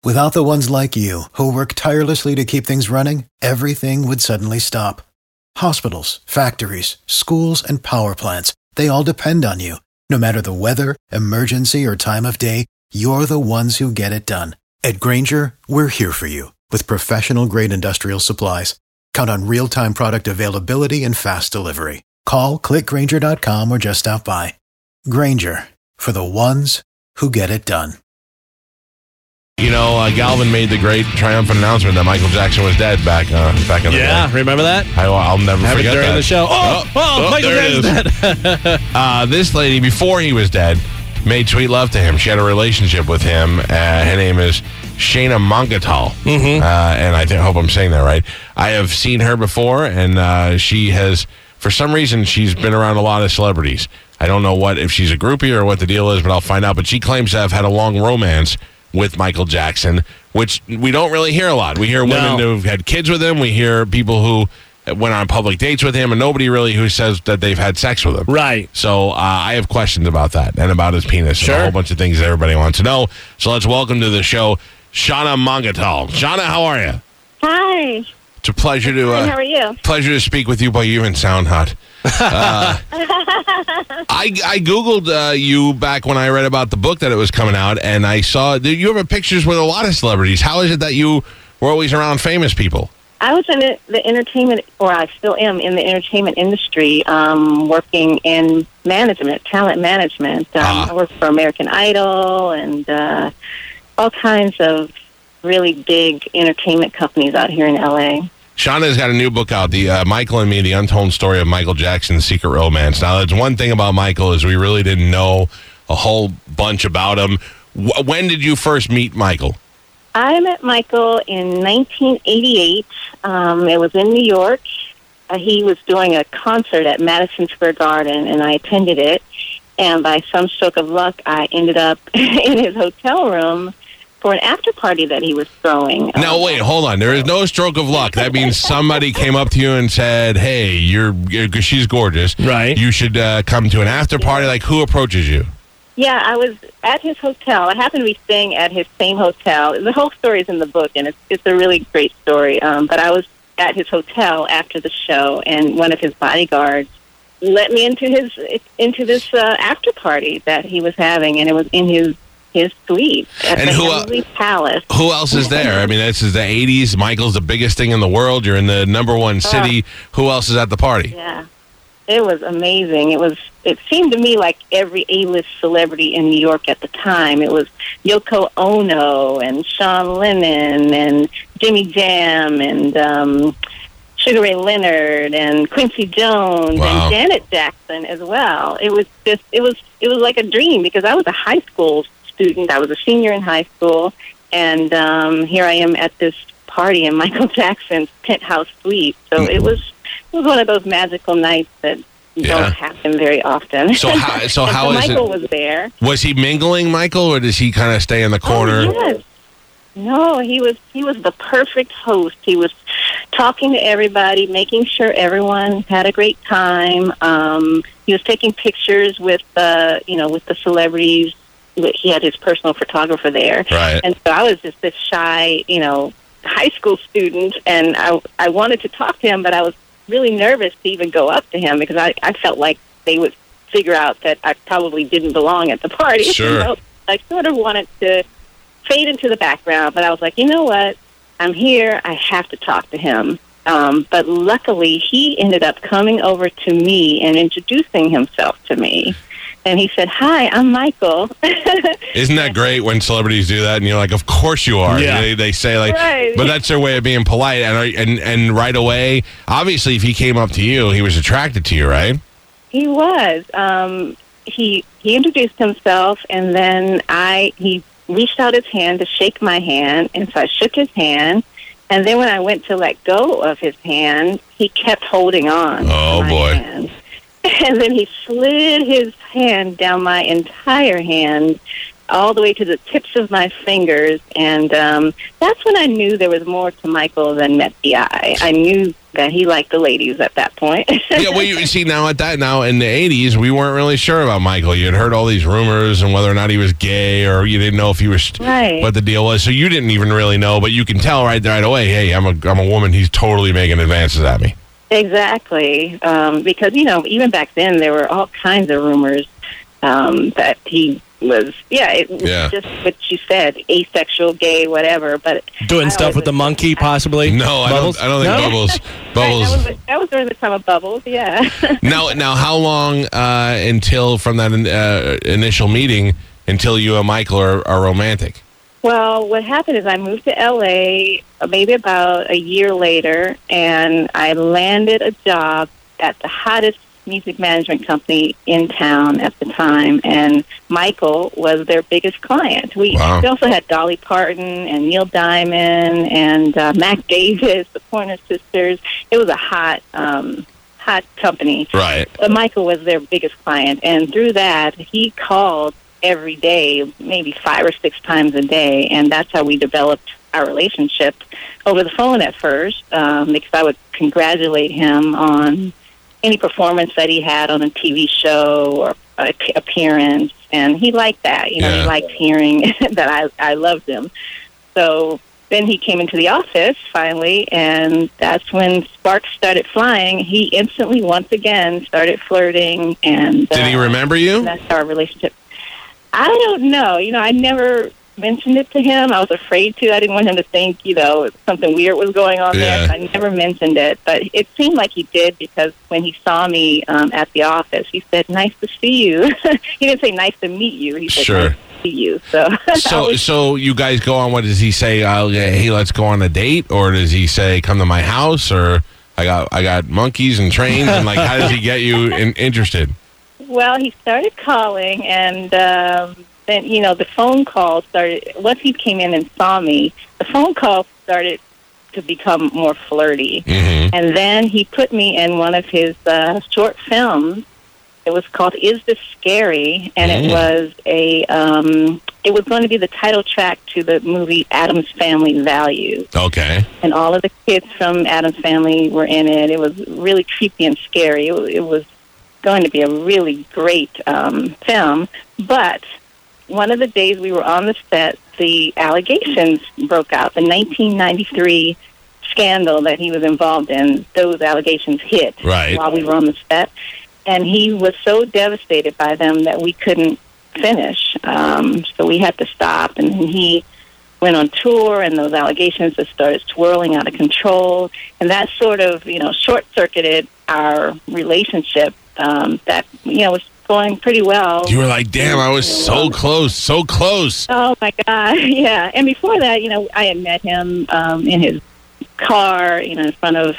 Without the ones like you, who work tirelessly to keep things running, everything would suddenly stop. Hospitals, factories, schools, and power plants, they all depend on you. No matter the weather, emergency, or time of day, you're the ones who get it done. At Grainger, we're here for you with professional-grade industrial supplies. Count on real-time product availability and fast delivery. Call, clickgrainger.com, or just stop by. Grainger, for the ones who get it done. You know, Galvin made the great triumphant announcement that Michael Jackson was dead back in the day. Yeah, remember that? I'll never forget during that. the show. Michael Jackson's dead. This lady, before he was dead, made sweet love to him. She had a relationship with him. Her name is Shana Mangatal. And I hope I'm saying that right. I have seen her before, and she has, for some reason, she's been around a lot of celebrities. I don't know if she's a groupie or what the deal is, but I'll find out. But she claims to have had a long romance with Michael Jackson, which we don't really hear a lot. We hear women who've had kids with him. We hear people who went on public dates with him, and nobody really who says that they've had sex with him. Right. So I have questions about that and about his penis. Sure. And a whole bunch of things that everybody wants to know. So let's welcome to the show Shana Mangatal. Shana, how are you? Hi. It's a pleasure to. Hi, how are you? Pleasure to speak with you, but you even sound hot. I Googled you back when I read about the book that it was coming out, and I saw you have pictures with a lot of celebrities. How is it that you were always around famous people? I was in the entertainment, or I still am in the entertainment industry, working in management, talent management. I work for American Idol and all kinds of really big entertainment companies out here in L.A. Shana's got a new book out, the Michael and Me, The Untold Story of Michael Jackson's Secret Romance. Now, that's one thing about Michael is we really didn't know a whole bunch about him. When did you first meet Michael? I met Michael in 1988. It was in New York. He was doing a concert at Madison Square Garden, and I attended it. And by some stroke of luck, I ended up in his hotel room for an after party that he was throwing. Now, wait, hold on. There is no stroke of luck. That means somebody came up to you and said, hey, she's gorgeous. Right. You should come to an after party. Like, who approaches you? Yeah, I was at his hotel. I happened to be staying at his same hotel. The whole story is in the book, and it's a really great story. But I was at his hotel after the show, and one of his bodyguards let me into this after party that he was having, and it was in his suite at the Heavenly Palace. Who else is there? I mean, this is the 80s. Michael's the biggest thing in the world. You're in the number one city. Who else is at the party? Yeah. It was amazing. It seemed to me like every A-list celebrity in New York at the time. It was Yoko Ono and Sean Lennon and Jimmy Jam and Sugar Ray Leonard and Quincy Jones and Janet Jackson as well. It was like a dream because I was a high school student. I was a senior in high school, and here I am at this party in Michael Jackson's penthouse suite. So it was one of those magical nights that don't happen very often. So how is Michael was there. Was he mingling, Michael, or does he kind of stay in the corner? Oh, yes. No, he was the perfect host. He was talking to everybody, making sure everyone had a great time. He was taking pictures with with the celebrities. He had his personal photographer there. Right. And so I was just this shy, high school student, and I wanted to talk to him, but I was really nervous to even go up to him because I felt like they would figure out that I probably didn't belong at the party. Sure. So I sort of wanted to fade into the background, but I was like, you know what? I'm here. I have to talk to him. But luckily, he ended up coming over to me and introducing himself to me. And he said, hi, I'm Michael. Isn't that great when celebrities do that? And you're like, of course you are. Yeah. They say, like, right. But that's their way of being polite. And right away, obviously, if he came up to you, he was attracted to you, right? He was. He introduced himself, and then he reached out his hand to shake my hand, and so I shook his hand. And then when I went to let go of his hand, he kept holding on. Oh, to my boy. hand. And then he slid his hand down my entire hand all the way to the tips of my fingers. And that's when I knew there was more to Michael than met the eye. I knew that he liked the ladies at that point. Yeah, well, you see, now in the 80s, we weren't really sure about Michael. You had heard all these rumors and whether or not he was gay, or you didn't know if he was, right, what the deal was. So you didn't even really know, but you can tell right away, hey, I'm a woman. He's totally making advances at me. Exactly. Because, even back then, there were all kinds of rumors that he was, it was just what you said, asexual, gay, whatever. But doing stuff with the monkey, possibly. No, Bubbles? I don't think Bubbles. Right, that was during the time of Bubbles. Yeah. Now, how long until from that initial meeting until you and Michael are romantic? Well, what happened is I moved to L.A. Maybe about a year later, and I landed a job at the hottest music management company in town at the time, and Michael was their biggest client. We also had Dolly Parton and Neil Diamond and Mac Davis, the Pointer Sisters. It was a hot company. Right. But Michael was their biggest client, and through that, he called every day, maybe 5 or 6 times a day, and that's how we developed our relationship over the phone at first, because I would congratulate him on any performance that he had on a TV show or appearance, and he liked that. He liked hearing that I loved him. So then he came into the office finally, and that's when sparks started flying. He instantly, once again, started flirting. And did he remember you? That's our relationship. I don't know. I never mentioned it to him. I was afraid to. I didn't want him to think, something weird was going on there. So I never mentioned it. But it seemed like he did, because when he saw me at the office, he said, "Nice to see you." He didn't say nice to meet you. He said, "Sure. Nice to see you." So you guys go on. What does he say? Hey, let's go on a date, or does he say, "Come to my house," or I got monkeys and trains, and how does he get you interested? Well, he started calling, and then, the phone call started. Once he came in and saw me, the phone call started to become more flirty. Mm-hmm. And then he put me in one of his short films. It was called "Is This Scary?" And it was it was going to be the title track to the movie Addams Family Values. Okay. And all of the kids from Addams Family were in it. It was really creepy and scary. It was going to be a really great film, but one of the days we were on the set, the allegations broke out. The 1993 scandal that he was involved in, those allegations hit while we were on the set, and he was so devastated by them that we couldn't finish. So we had to stop, and he went on tour, and those allegations just started swirling out of control, and that sort of, short-circuited our relationship. That was going pretty well. You were like, "Damn, I was so close." Oh my God, yeah. And before that, I had met him in his car, in front of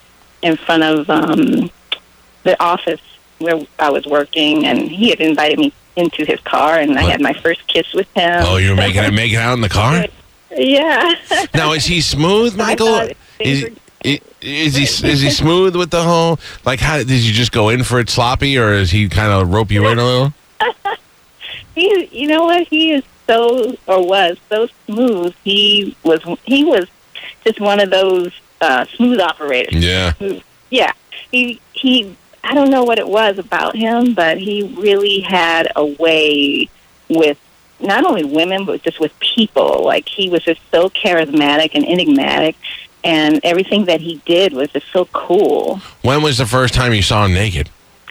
the office where I was working, and he had invited me into his car, and I had my first kiss with him. Oh, you were making it out in the car? Yeah. Now, is he smooth, Michael? Is he smooth with the whole, how did you just go in for it sloppy, or is he kind of rope you in a little? You know what? He is was so smooth. He was just one of those smooth operators. Yeah. Yeah. He I don't know what it was about him, but he really had a way with not only women, but just with people. He was just so charismatic and enigmatic. And everything that he did was just so cool. When was the first time you saw him naked?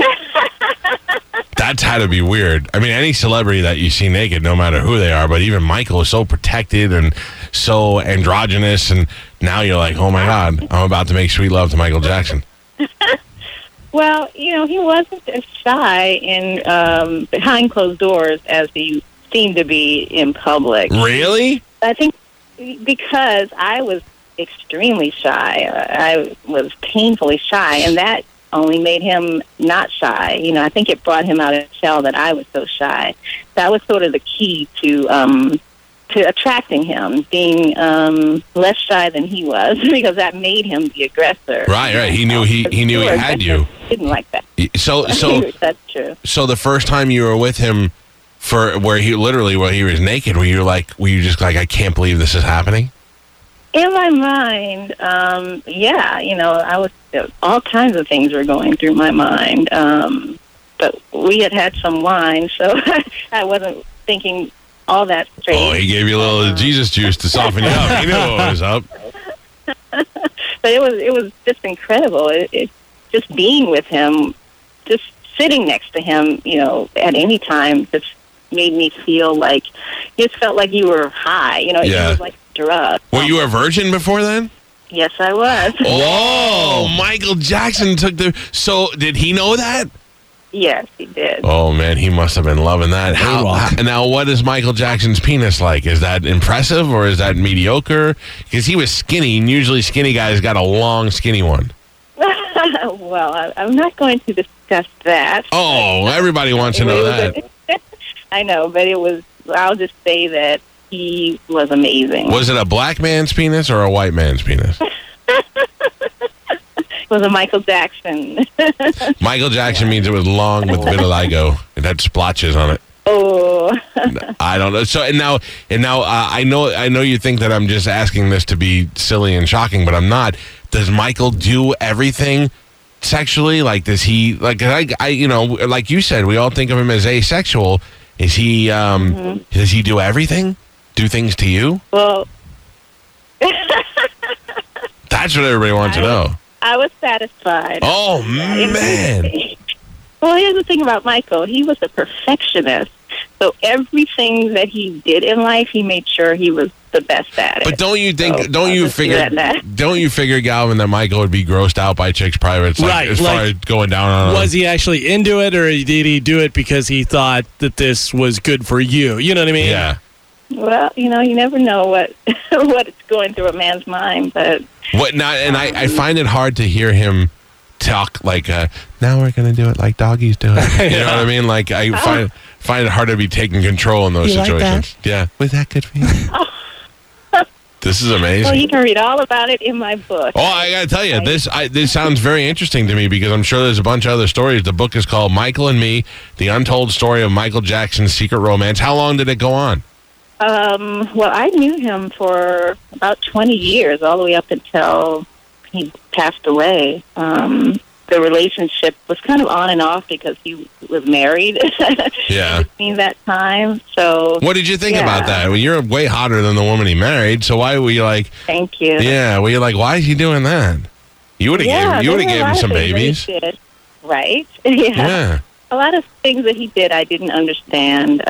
That's had to be weird. I mean, any celebrity that you see naked, no matter who they are, but even Michael is so protected and so androgynous, and now you're like, oh my God, I'm about to make sweet love to Michael Jackson. Well, he wasn't as shy in behind closed doors as he seemed to be in public. Really? I think because I was extremely shy. I was painfully shy, and that only made him not shy. I think it brought him out of the shell that I was so shy. That was sort of the key to attracting him, being less shy than he was, because that made him the aggressor. Right. He knew he had you. Didn't like that. So that's true. So the first time you were with him, where he was naked, were you just like, I can't believe this is happening? In my mind, yeah, all kinds of things were going through my mind. But we had some wine, so I wasn't thinking all that straight. Oh, he gave you a little Jesus juice to soften you up. He knew what was up. But it was just incredible. It just being with him, just sitting next to him, at any time, just made me feel like, it felt like you were high. It was like a drug. Were you a virgin before then? Yes, I was. Oh, Michael Jackson So, did he know that? Yes, he did. Oh, man, he must have been loving that. Now, what is Michael Jackson's penis like? Is that impressive or is that mediocre? Because he was skinny, and usually skinny guys got a long, skinny one. Well, I'm not going to discuss that. Oh, everybody wants to know that. I know, but I'll just say that he was amazing. Was it a black man's penis or a white man's penis? It was a Michael Jackson. Michael Jackson means it was long with vitiligo. It had splotches on it. Oh. I don't know. So and now I know you think that I'm just asking this to be silly and shocking, but I'm not. Does Michael do everything sexually? Like, does he like like you said, we all think of him as asexual. Is he does he do everything? Do things to you? Well, that's what everybody wants to know. I was satisfied. Oh, man. Well, here's the thing about Michael. He was a perfectionist. So everything that he did in life, he made sure he was the best at it. But don't you figure, Galvin, that Michael would be grossed out by chicks' privates? Like, as far as going down on was he actually into it, or did he do it because he thought that this was good for you? You know what I mean? Yeah. Well, you never know what what's going through a man's mind, but I find it hard to hear him talk like, now we're going to do it like doggies do it. You know what I mean? Like, I find it hard to be taking control in those situations. Like yeah. Was that good for you? This is amazing. Well, you can read all about it in my book. Oh, I got to tell you, this sounds very interesting to me because I'm sure there's a bunch of other stories. The book is called Michael and Me, The Untold Story of Michael Jackson's Secret Romance. How long did it go on? Well, I knew him for about 20 years, all the way up until he passed away. The relationship was kind of on and off because he was married. Yeah. Between that time, so. What did you think about that? Well, you're way hotter than the woman he married, so why were you like? Thank you. Yeah, were you like, why is he doing that? You would have gave him some babies, right? Yeah. A lot of things that he did, I didn't understand.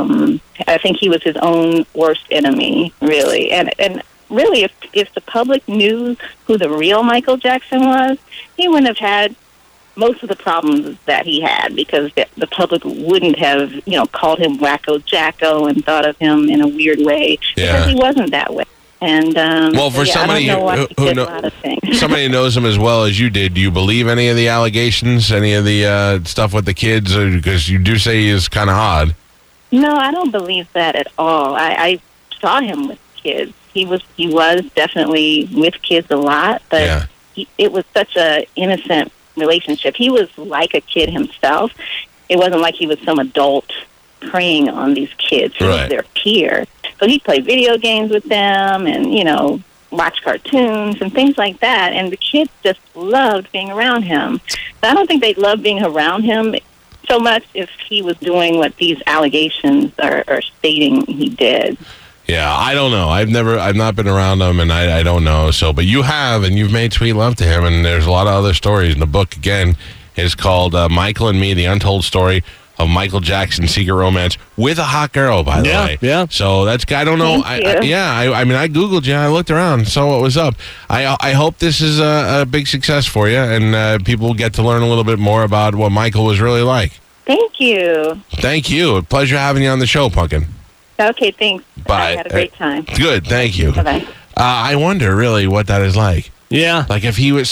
I think he was his own worst enemy, really. And really, if the public knew who the real Michael Jackson was, he wouldn't have had most of the problems that he had because the public wouldn't have, called him Wacko Jacko and thought of him in a weird way because he wasn't that way. And well, for somebody somebody who knows him as well as you did, do you believe any of the allegations, any of the stuff with the kids? Because you do say he is kind of odd. No, I don't believe that at all. I saw him with kids. He was definitely with kids a lot, but it was such a innocent relationship. He was like a kid himself. It wasn't like he was some adult preying on these kids. He was their peer. So he'd play video games with them and, watch cartoons and things like that. And the kids just loved being around him. So I don't think they'd love being around him so much if he was doing what these allegations are stating he did. Yeah, I don't know. I've not been around him, and I don't know. So, but you have, and you've made sweet love to him, and there's a lot of other stories. And the book, again, is called Michael and Me, The Untold Story of Michael Jackson's Secret Romance with a hot girl, by the way. Yeah. So that's, I don't know. I Googled you. I looked around, saw what was up. I hope this is a big success for you, and people get to learn a little bit more about what Michael was really like. Thank you. Thank you. A pleasure having you on the show, Pumpkin. Okay, thanks. Bye. I had a great time. Good, thank you. Bye-bye. I wonder, really, what that is like. Yeah. Like, if he was,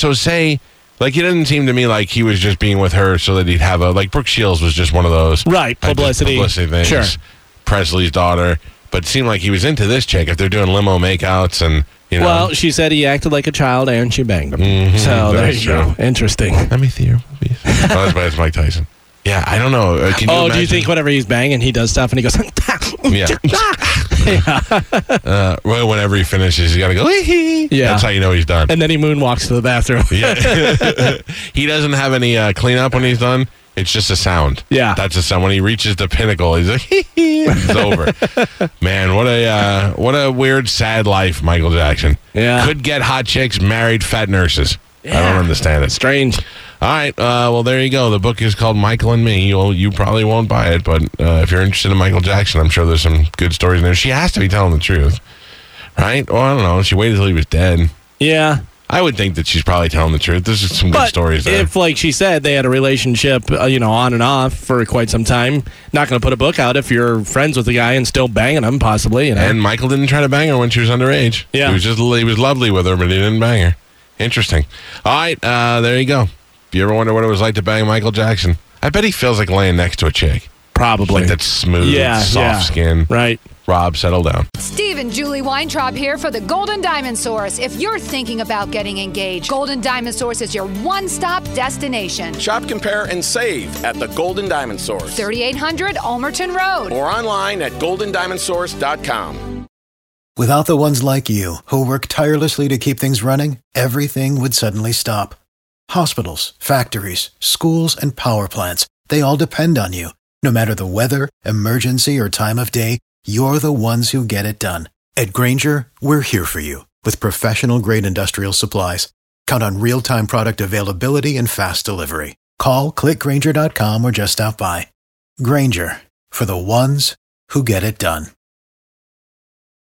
like, it didn't seem to me like he was just being with her so that he'd have like, Brooke Shields was just one of those. Right, publicity things. Sure. Presley's daughter. But it seemed like he was into this chick if they're doing limo makeouts and, Well, she said he acted like a child and she banged him. Mm-hmm, so there you go. Interesting. Let me see your movies. That's Mike Tyson. Yeah, I don't know. Can you imagine? Do you think whenever he's banging, he does stuff and he goes, yeah. Well, whenever he finishes, he's got to go, hee. Yeah. That's how you know he's done. And then he moonwalks to the bathroom. Yeah. He doesn't have any cleanup when he's done. It's just a sound. Yeah. That's a sound. When he reaches the pinnacle, he's like, hee hee. It's over. Man, what a weird, sad life, Michael Jackson. Yeah. Could get hot chicks, married fat nurses. I don't understand it. Strange. All right. Well, there you go. The book is called Michael and Me. You probably won't buy it, but if you're interested in Michael Jackson, I'm sure there's some good stories in there. She has to be telling the truth, right? Well, I don't know. She waited until he was dead. Yeah. I would think that she's probably telling the truth. There's just some good stories there. If, like she said, they had a relationship, on and off for quite some time, not going to put a book out if you're friends with the guy and still banging him, possibly. And Michael didn't try to bang her when she was underage. Yeah. He was lovely with her, but he didn't bang her. Interesting. All right, there you go. If you ever wonder what it was like to bang Michael Jackson, I bet he feels like laying next to a chick. Probably. Like that smooth, soft skin. Right. Rob, settle down. Steve and Julie Weintraub here for the Golden Diamond Source. If you're thinking about getting engaged, Golden Diamond Source is your one-stop destination. Shop, compare, and save at the Golden Diamond Source. 3800 Almerton Road. Or online at goldendiamondsource.com. Without the ones like you, who work tirelessly to keep things running, everything would suddenly stop. Hospitals, factories, schools, and power plants, they all depend on you. No matter the weather, emergency, or time of day, you're the ones who get it done. At Grainger, we're here for you with professional-grade industrial supplies. Count on real-time product availability and fast delivery. Call, click Grainger.com, or just stop by. Grainger, for the ones who get it done.